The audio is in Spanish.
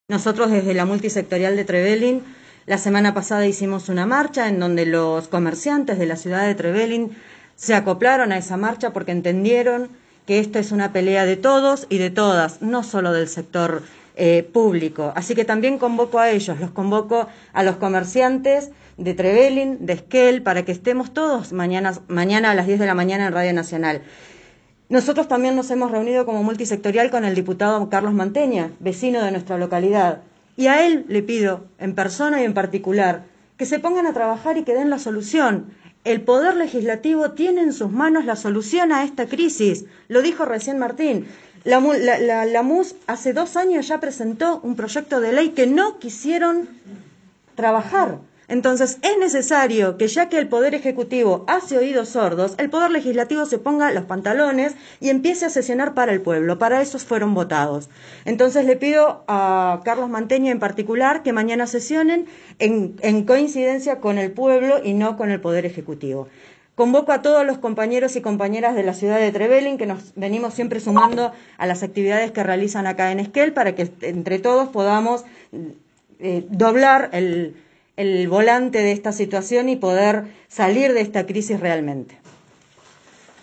Nosotros desde la multisectorial de Trevelin, la semana pasada hicimos una marcha en donde los comerciantes de la ciudad de Trevelin se acoplaron a esa marcha porque entendieron que esto es una pelea de todos y de todas, no solo del sector público. Así que también convoco a ellos, los convoco a los comerciantes de Trevelin, de Esquel, para que estemos todos mañana a las 10 de la mañana en Radio Nacional. Nosotros también nos hemos reunido como multisectorial con el diputado Carlos Manteña, vecino de nuestra localidad, y a él le pido, en persona y en particular, que se pongan a trabajar y que den la solución. El Poder Legislativo tiene en sus manos la solución a esta crisis, lo dijo recién Martín. La MUS hace 2 años ya presentó un proyecto de ley que no quisieron trabajar. Entonces es necesario que, ya que el Poder Ejecutivo hace oídos sordos, el Poder Legislativo se ponga los pantalones y empiece a sesionar para el pueblo. Para eso fueron votados. Entonces le pido a Carlos Manteña en particular que mañana sesionen en coincidencia con el pueblo y no con el Poder Ejecutivo. Convoco a todos los compañeros y compañeras de la ciudad de Trevelin, que nos venimos siempre sumando a las actividades que realizan acá en Esquel, para que entre todos podamos doblar el volante de esta situación y poder salir de esta crisis realmente.